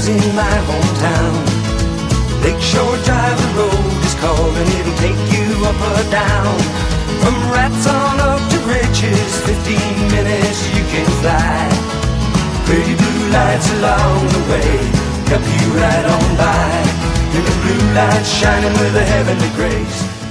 lives in my hometown. Lakeshore Drive, the road is calling, it'll take you up or down. From Rats on up to Riches, 15 minutes you can fly. Pretty blue lights along the way help you right on by, and the blue lights shining with a heavenly grace.